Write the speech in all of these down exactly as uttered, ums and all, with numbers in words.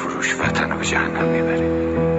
فروش وطن رو به جهنم میبره.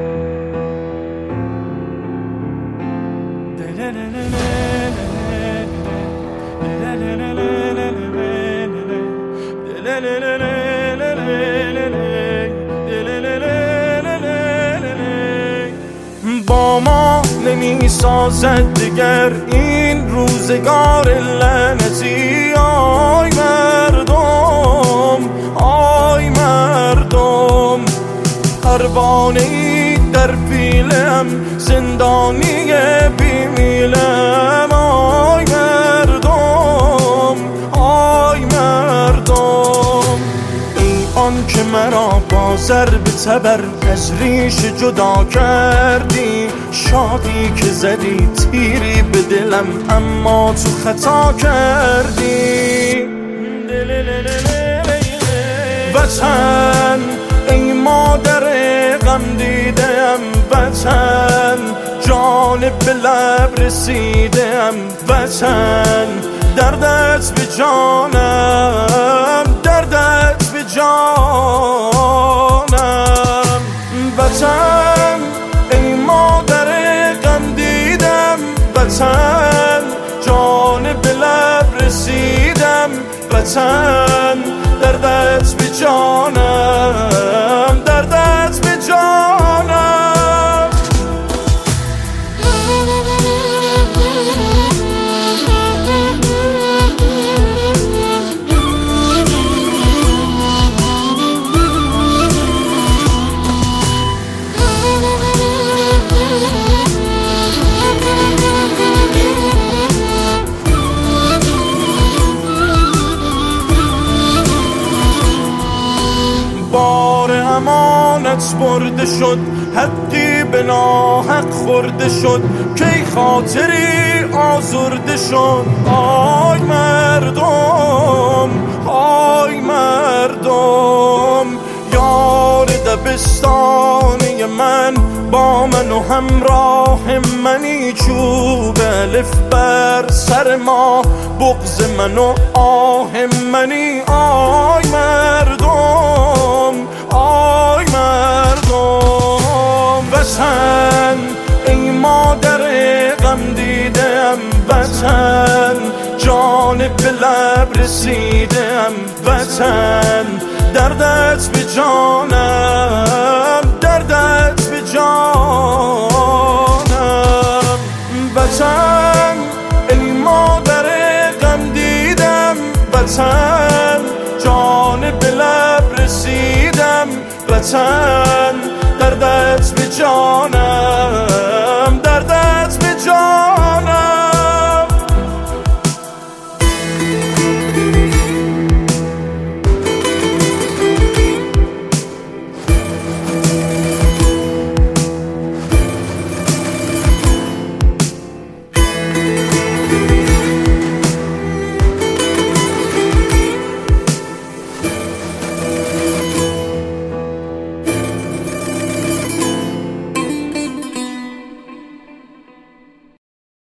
با ما نمی سازد دیگر این روزگار لعنتی. آی مردم، آی مردم، پروانه‌ای در پیلم، زندانی بیمیلم. آی مردم، آی مردم، ای آن که مرا با ضرب تبر از ریش جدا کردی. شادی که زدی تیری به دلم اما تو خطا کردی. وطن ای مادر غم دیدم، وطن جان به لب رسیدم. وطن دردت به جانم، دردت به جانم. وطن ای مادر غم دیدم، وطن جان به لب رسیدم. وطن دردت به جانم، دردت به جانم. بار امانت برده شد، حقی به ناحق خورده شد. کی خاطری آزرده شد. آی مردم، آی مردم، یار دبستانی من با من و همراه منی. چوب الف بر سر ما، بغض من و آه منی. آی مردم، آی مردم، وطن ای مادر غم دیدم. وطن جان به لب رسیدم. وطن دردت به جانم، دردت به جانم. وطن ای مادر غم دیدم. وطن جان به لب رسیدم. وطن دردت به جانم.